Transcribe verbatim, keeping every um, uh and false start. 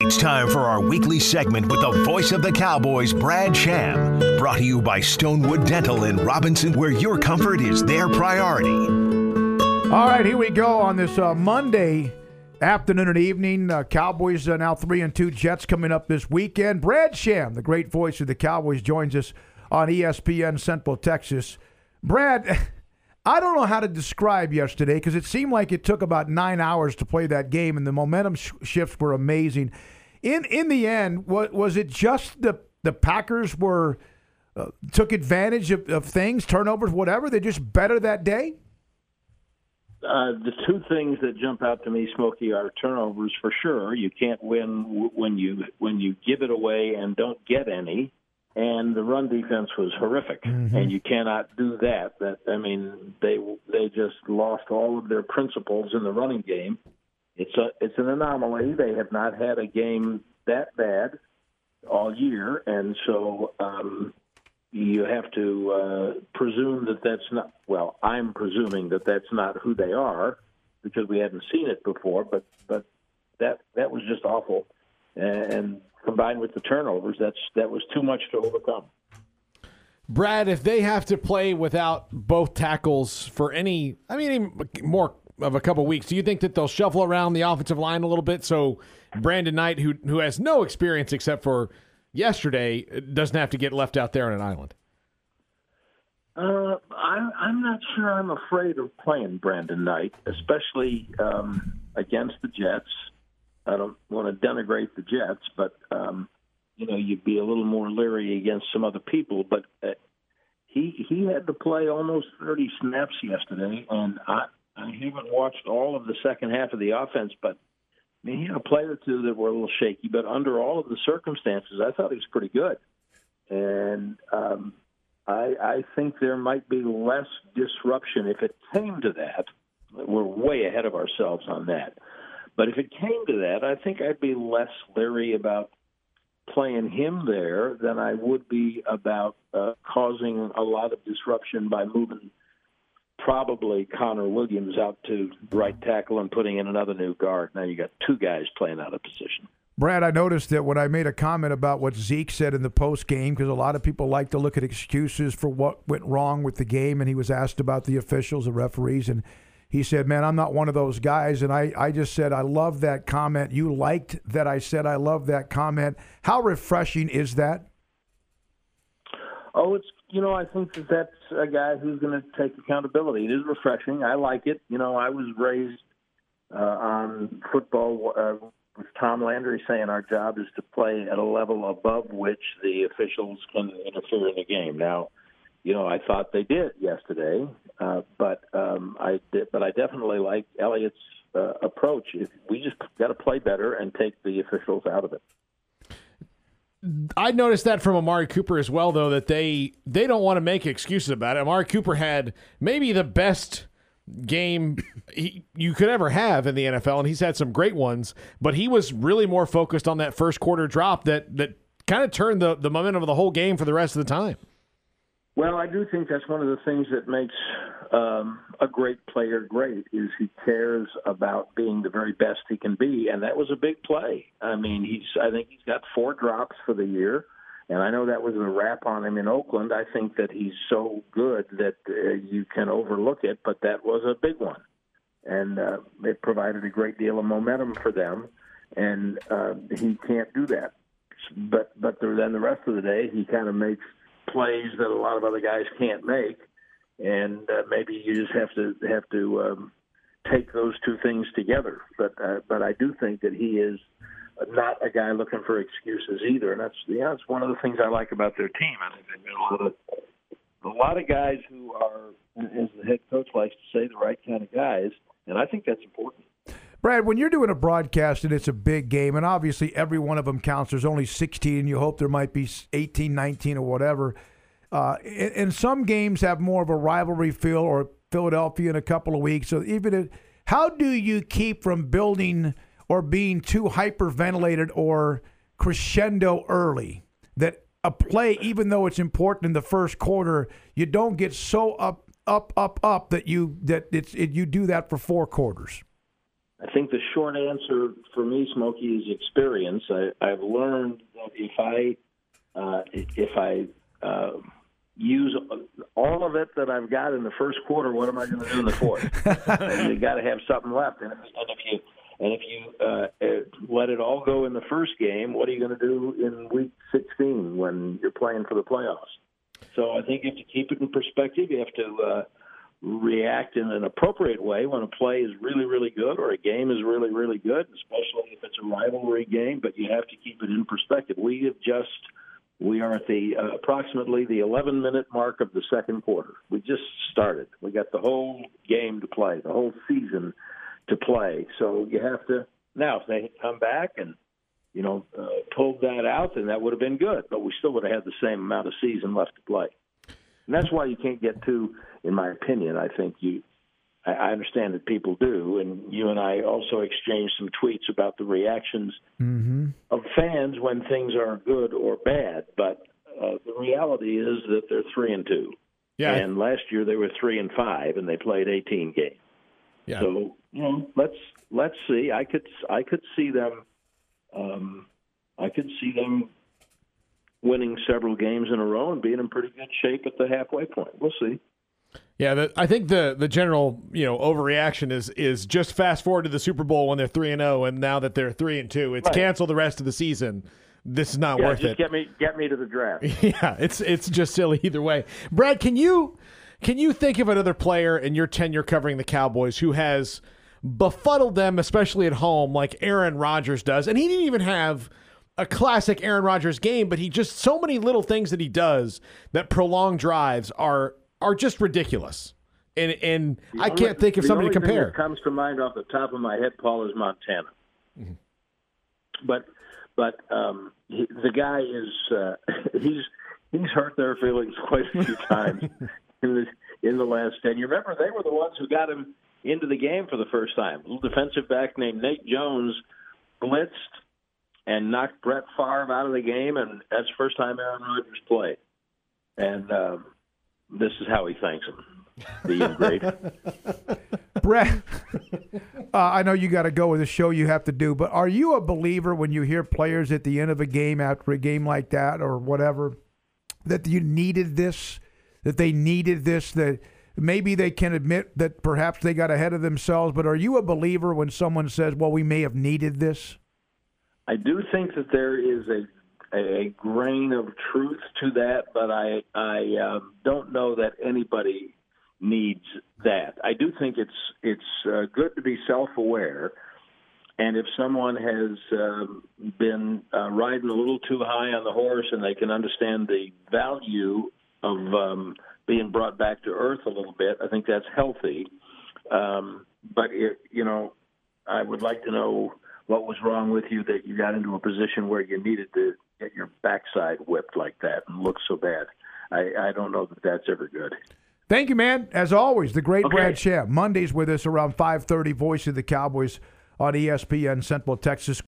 It's time for our weekly segment with the voice of the Cowboys, Brad Sham. Brought to you by Stonewood Dental in Robinson, where your comfort is their priority. All right, here we go on this uh, Monday afternoon and evening. Uh, Cowboys are now three and two. Jets coming up this weekend. Brad Sham, the great voice of the Cowboys, joins us on E S P N Central Texas. Brad, I don't know how to describe yesterday because it seemed like it took about nine hours to play that game, and the momentum sh- shifts were amazing. In in the end, was, was it just the the Packers were uh, took advantage of, of things, turnovers, whatever? They're just better that day? Uh, the two things that jump out to me, Smokey, are turnovers for sure. You can't win w- when you when you give it away and don't get any. And the run defense was horrific, mm-hmm. and you cannot do that. That I mean, they they just lost all of their principles in the running game. It's a it's an anomaly. They have not had a game that bad all year, and so um, you have to uh, presume that that's not. Well, I'm presuming that that's not who they are because we hadn't seen it before. But but that that was just awful, and combined with the turnovers, that's that was too much to overcome. Brad, if they have to play without both tackles for any, I mean, even more of a couple weeks, do you think that they'll shuffle around the offensive line a little bit so Brandon Knight, who who has no experience except for yesterday, doesn't have to get left out there on an island? Uh, I, I'm not sure I'm afraid of playing Brandon Knight, especially um, against the Jets. I don't want to denigrate the Jets, but, um, you know, you'd be a little more leery against some other people. But uh, he he had to play almost thirty snaps yesterday, and I, I haven't watched all of the second half of the offense, but I mean, he had a play or two that were a little shaky. But under all of the circumstances, I thought he was pretty good. And um, I, I think there might be less disruption if it came to that. We're way ahead of ourselves on that. But if it came to that, I think I'd be less leery about playing him there than I would be about uh, causing a lot of disruption by moving probably Connor Williams out to right tackle and putting in another new guard. Now you got two guys playing out of position. Brad, I noticed that when I made a comment about what Zeke said in the post game, because a lot of people like to look at excuses for what went wrong with the game, and he was asked about the officials, the referees, and he said, man, I'm not one of those guys. And I, I just said, I love that comment. You liked that I said I love that comment. How refreshing is that? Oh, it's, you know, I think that that's a guy who's going to take accountability. It is refreshing. I like it. You know, I was raised uh, on football uh, with Tom Landry saying our job is to play at a level above which the officials can interfere in the game. Now, you know, I thought they did yesterday, uh, but um, I did, but I definitely like Elliott's uh, approach. If we just got to play better and take the officials out of it. I noticed that from Amari Cooper as well, though, that they they don't want to make excuses about it. Amari Cooper had maybe the best game he, you could ever have in the N F L, and he's had some great ones, but he was really more focused on that first quarter drop that, that kind of turned the, the momentum of the whole game for the rest of the time. Well, I do think that's one of the things that makes um, a great player great is he cares about being the very best he can be, and that was a big play. I mean, he's I think he's got four drops for the year, and I know that was a wrap on him in Oakland. I think that he's so good that uh, you can overlook it, but that was a big one, and uh, it provided a great deal of momentum for them, and uh, he can't do that. But but then the rest of the day, he kind of makes plays that a lot of other guys can't make, and uh, maybe you just have to have to um, take those two things together. But uh, but I do think that he is not a guy looking for excuses either, and that's yeah, it's one of the things I like about their team. I think they've got a lot of a lot of guys who are, as the head coach likes to say, the right kind of guys, and I think that's important. Brad, when you're doing a broadcast and it's a big game, and obviously every one of them counts, there's only sixteen, and you hope there might be eighteen, nineteen, or whatever. Uh, and, and some games have more of a rivalry feel, or Philadelphia in a couple of weeks. So even if, how do you keep from building or being too hyperventilated or crescendo early that a play, even though it's important in the first quarter, you don't get so up, up, up, up that you that it's it, you do that for four quarters? I think the short answer for me, Smokey, is experience. I, I've learned that if I uh, if I uh, use all of it that I've got in the first quarter, what am I going to do in the fourth? You got to have something left. And if, and if you and if you uh, uh, let it all go in the first game, what are you going to do in week sixteen when you're playing for the playoffs? So I think you have to keep it in perspective. You have to uh, react in an appropriate way when a play is really, really good or a game is really, really good, especially if it's a rivalry game, but you have to keep it in perspective. We have just we are at the uh, approximately the eleven-minute mark of the second quarter. We just started. We got the whole game to play, the whole season to play. So you have to now if they come back and you know uh, pulled that out, then that would have been good, but we still would have had the same amount of season left to play. And that's why you can't get too, in my opinion, I think you, I, I understand that people do, and you and I also exchanged some tweets about the reactions mm-hmm. of fans when things are good or bad, but uh, the reality is that they're three and two. Yeah. And last year they were three and five, and they played eighteen games. Yeah. So, you know, let's, let's see. I could, I could see them, um, I could see them winning several games in a row and being in pretty good shape at the halfway point. We'll see. Yeah, the, I think the the general you know overreaction is is just fast forward to the Super Bowl when they're three and zero, and now that they're three and two, it's right. Cancel the rest of the season. This is not yeah, worth just it. Get me get me to the draft. Yeah, it's it's just silly either way. Brad, can you can you think of another player in your tenure covering the Cowboys who has befuddled them, especially at home, like Aaron Rodgers does? And he didn't even have a classic Aaron Rodgers game, but he just so many little things that he does that prolonged drives are are just ridiculous. And and the I only, can't think of somebody to compare. The only thing that comes to mind off the top of my head, Paul, is Montana. Mm-hmm. But but um, he, the guy is uh, he's he's hurt their feelings quite a few times in the in the last ten. You remember they were the ones who got him into the game for the first time. A little defensive back named Nate Jones blitzed and knocked Brett Favre out of the game, and that's the first time Aaron Rodgers played. And um, this is how he thanks him, the great. Brett, uh, I know you got to go with the show you have to do, but are you a believer when you hear players at the end of a game, after a game like that or whatever, that you needed this, that they needed this, that maybe they can admit that perhaps they got ahead of themselves, but are you a believer when someone says, well, we may have needed this? I do think that there is a a grain of truth to that, but I I um, don't know that anybody needs that. I do think it's it's uh, good to be self-aware, and if someone has um, been uh, riding a little too high on the horse and they can understand the value of um, being brought back to earth a little bit, I think that's healthy. Um, but it, you know, I would like to know what was wrong with you that you got into a position where you needed to get your backside whipped like that and look so bad. I, I don't know that that's ever good. Thank you, man. As always, the great okay. Brad Sham. Mondays with us around five thirty, voice of the Cowboys on E S P N Central Texas.